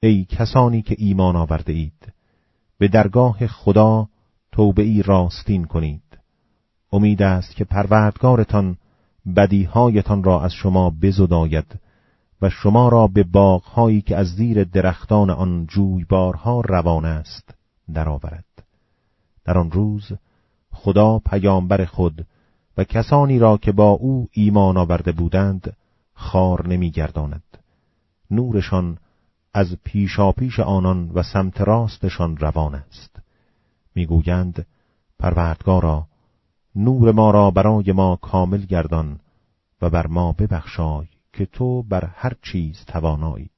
ای کسانی که ایمان آورده اید، به درگاه خدا توبه ای راستین کنید. امید است که پروردگارتان بدیهایتان را از شما بزداید و شما را به باغ‌هایی که از زیر درختان آن جویبارها روان است درآورد. در آن روز خدا پیامبر خود و کسانی را که با او ایمان آورده بودند خوار نمی‌گرداند. نورشان از پیشاپیش آنان و سمت راستشان روان است. میگویند پروردگارا، نور ما را برای ما کامل گردان و بر ما ببخشای که تو بر هر چیز توانایی.